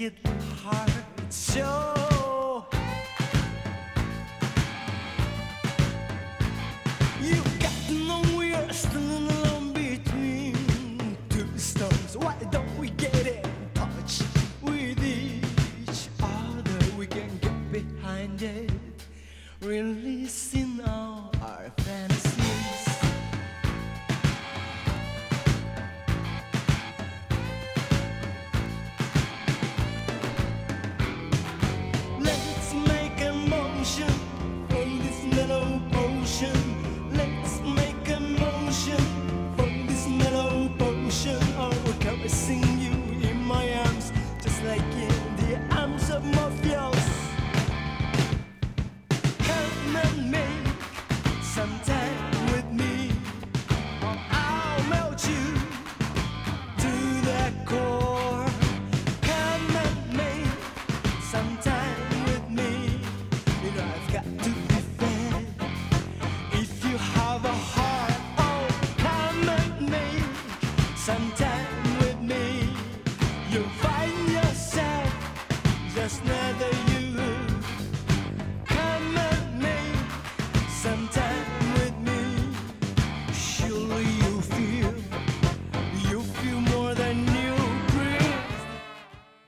it hard so. You got to know we're standing alone between two stones. Why don't we get in touch with each other? We can get behind it, releasing our